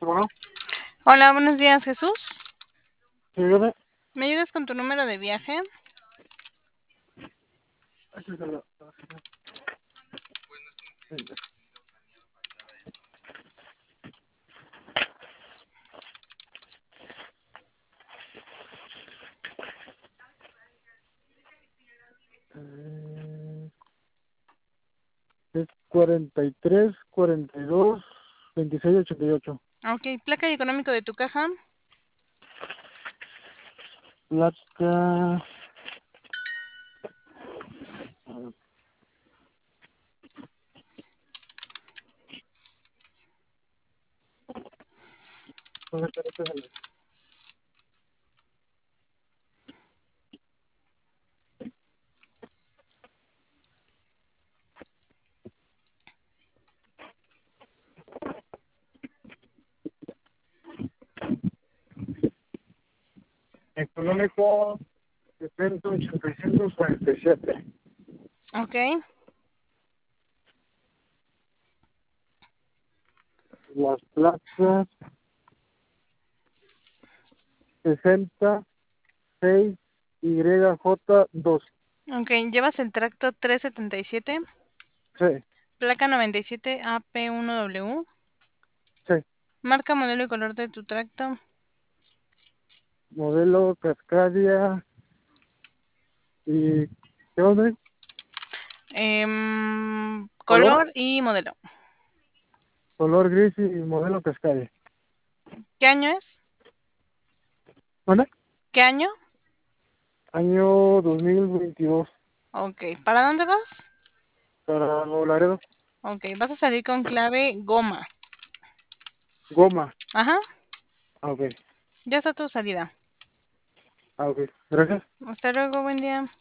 Bueno, Hola, buenos días, Jesús. sí, dígame. ¿Me ayudas con tu número de viaje? Aquí está la- Es 43, 42, 26, 88. Ok, placa y económico de tu caja. Placa. A ver, espérate. Económico 70, 847. Ok, Las placas 60, 6, YJ2. ok, llevas el tracto 377, Sí, placa 97 AP1W, sí. marca, modelo y color de tu tracto, Modelo Cascadia y. ¿Qué onda? ¿Color? color y modelo. Color gris y modelo Cascadia. ¿Qué año es? ¿Dónde? ¿Qué año? Año 2022. Ok, ¿para dónde vas? Para Nuevo Laredo. Ok, vas a salir con clave goma. Goma. Ajá, Ah, ok. ya está tu salida. Ah, ok. Gracias. Hasta luego, buen día.